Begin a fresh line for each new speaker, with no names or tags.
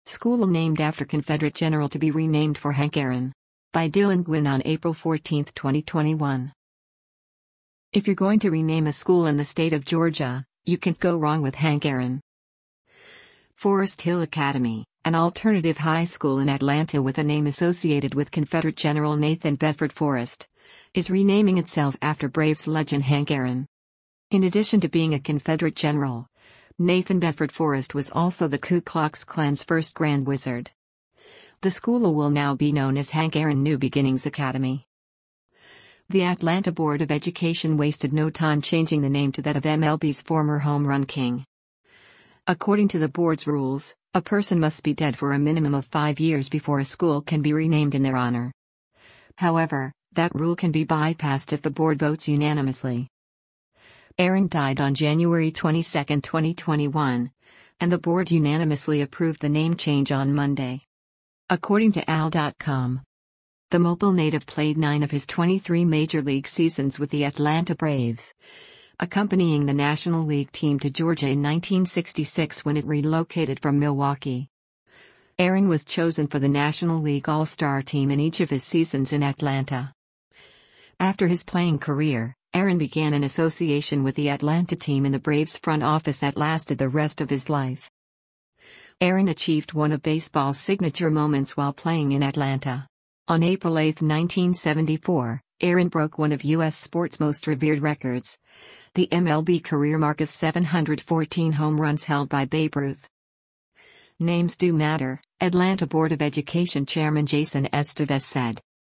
School named after Confederate general to be renamed for Hank Aaron. By Dylan Gwynn on April 14, 2021. If you're going to rename a school in the state of Georgia, you can't go wrong with Hank Aaron. Forest Hill Academy, an alternative high school in Atlanta with a name associated with Confederate General Nathan Bedford Forrest, is renaming itself after Braves legend Hank Aaron. In addition to being a Confederate general, Nathan Bedford Forrest was also the Ku Klux Klan's first Grand Wizard. The school will now be known as Hank Aaron New Beginnings Academy. The Atlanta Board of Education wasted no time changing the name to that of MLB's former home run king. According to the board's rules, a person must be dead for a minimum of 5 years before a school can be renamed in their honor. However, that rule can be bypassed if the board votes unanimously. Aaron died on January 22, 2021, and the board unanimously approved the name change on Monday. According to AL.com, the mobile native played 9 of his 23 Major League seasons with the Atlanta Braves, accompanying the National League team to Georgia in 1966 when it relocated from Milwaukee. Aaron was chosen for the National League All-Star team in each of his seasons in Atlanta. After his playing career, Aaron began an association with the Atlanta team in the Braves front office that lasted the rest of his life. Aaron achieved one of baseball's signature moments while playing in Atlanta. On April 8, 1974, Aaron broke one of U.S. sports' most revered records, the MLB career mark of 714 home runs held by Babe Ruth. Names do matter, Atlanta Board of Education Chairman Jason Estevez said.